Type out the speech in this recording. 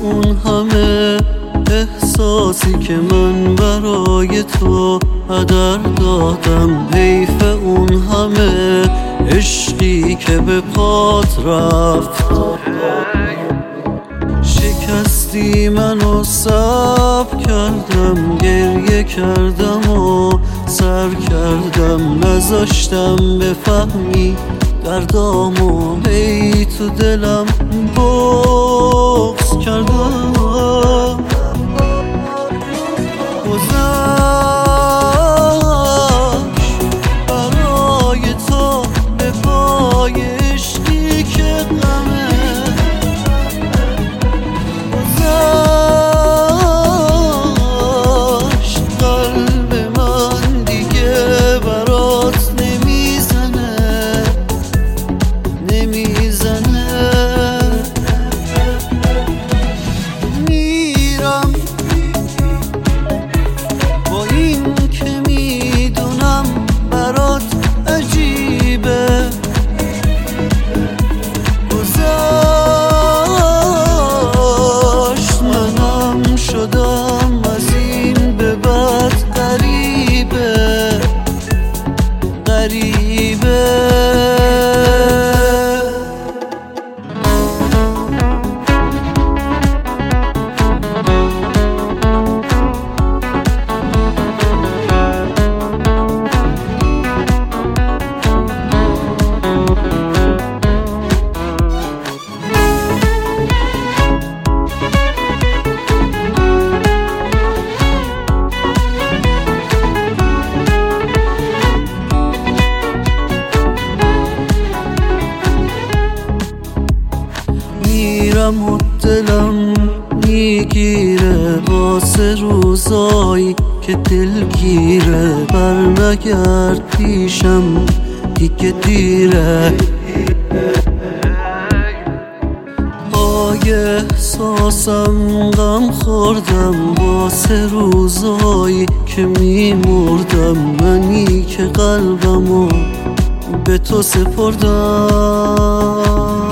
اون همه احساسی که من برای تو هدر دادم، حیف اون همه عشقی که به پات رفت. شکستی منو صبر کردم، گریه کردم و سر کردم، نذاشتم بفهمی دردامو، هی تو دلم بغض کردم. گذشت برای تو به پای عشقی که غمه، گذشت قلب من دیگه برات نمیزنه. میرم با این که میدونم برات عجیبه، گذشت منم شدم از این به بعد غریبه. میرم و دلم میگیره واسه روزایی که دلگیره، برنگرد پیشم دیگه دیره. پای احساسم غم خوردم واسه روزایی که میمردم، منی که قلبمو به تو سپردم.